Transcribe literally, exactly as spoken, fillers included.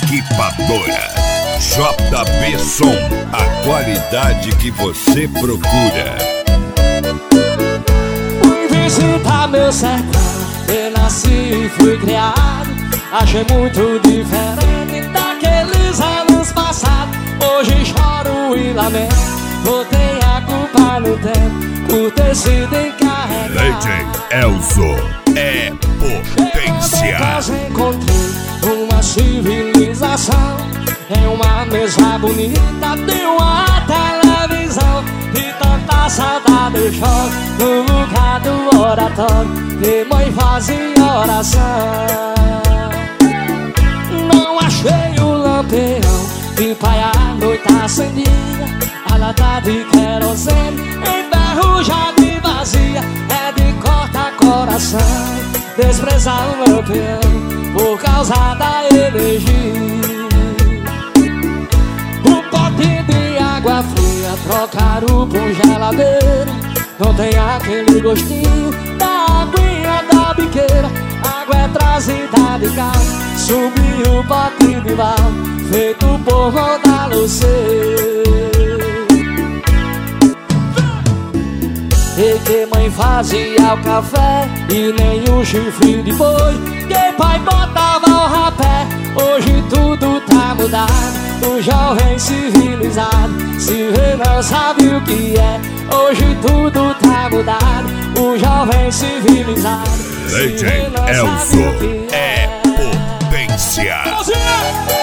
Equipadora J B Som, a qualidade que você procura. Fui visitar meu sertão, eu nasci e fui criado. Achei muito diferente daqueles anos passados. Hoje choro e lamento, botei a culpa no tempo por ter sido encarregado. D J Elzo é potência. Encontrei uma civilização em uma mesa bonita de uma televisão. De tanta saudade eu choro no lugar do oratório que mãe fazia oração. Não achei o lampião que pai a noite acendia, a lata de querosene enferrujada e vazia. É de cortar coração desprezar o lampião por causa da energia. Um pote de água fria trocaram por geladeira, não tem aquele gostinho da aguinha da biqueira. Água é trazida de casa, subiu o pote de balde feito por mão da Luceira. E que mãe fazia o café e nem o chifre de boi, que pai botava o rapé. Hoje tudo tá mudado, o jovem civilizado se vê não sabe o que é. Hoje tudo tá mudado, o jovem civilizado D J Elzo é potência.